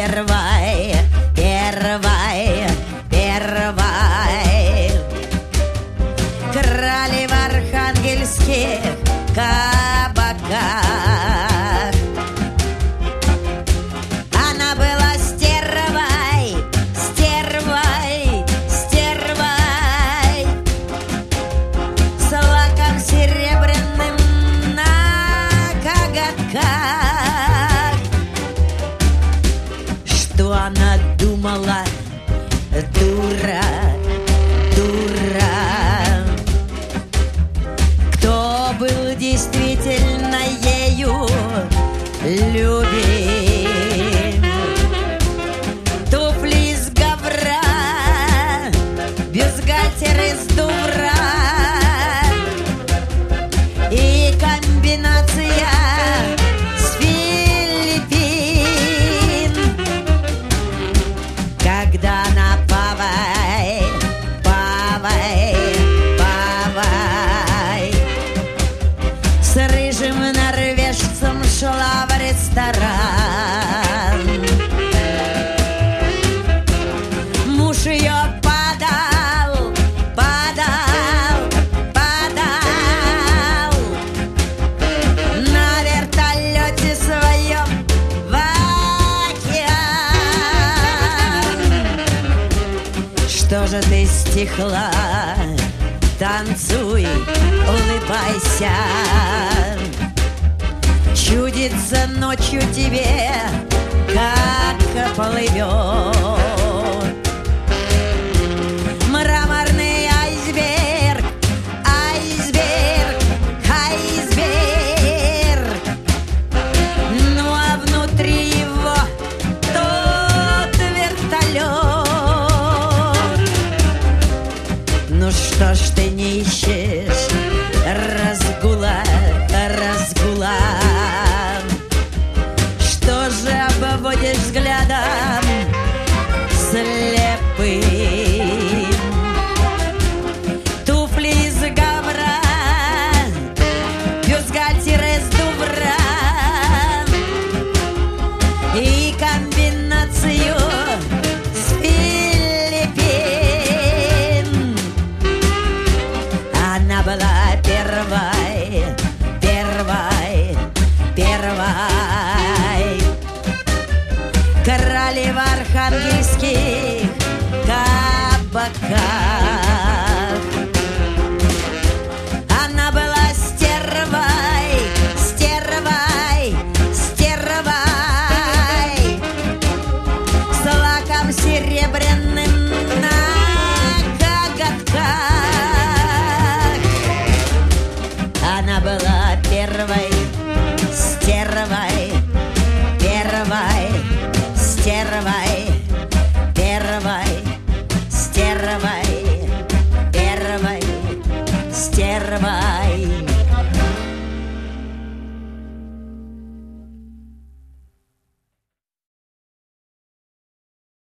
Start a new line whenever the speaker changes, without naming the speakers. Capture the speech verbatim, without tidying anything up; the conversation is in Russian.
первой, первой, первой. Крали в архангельских кабаках. Она была стервой, стервой, стервой, с лаком серебряным на коготках. Что она думала, дура, дура? Кто был действительно ею любим? Туфли из гавра, бюстгальтер из дувра и комбинация с Филиппин. Когда на павой, павой, павой с рыжим норвежцем шла в ресторан, муж ее падал, падал, падал на вертолете своем в океан. Что же ты стихла? Танцуй, улыбайся. Чудится ночью тебе, как плывет мраморный айсберг, айсберг, айсберг. Ну а внутри его тот вертолет. Ну что ж ты не ищешь разгула, разгула? Что же обводишь взглядом слепым? Туфли из гавра, бюстгальтер из дувра и комбинацию с Филиппин. Она была первой, первой, первой. Крали в архангельских кабаках. Она была стервой, стервой, стервой, с лаком серебряным на коготках. Она была первой, стервой, первой, стервой, первой, стервой, первой, стервой.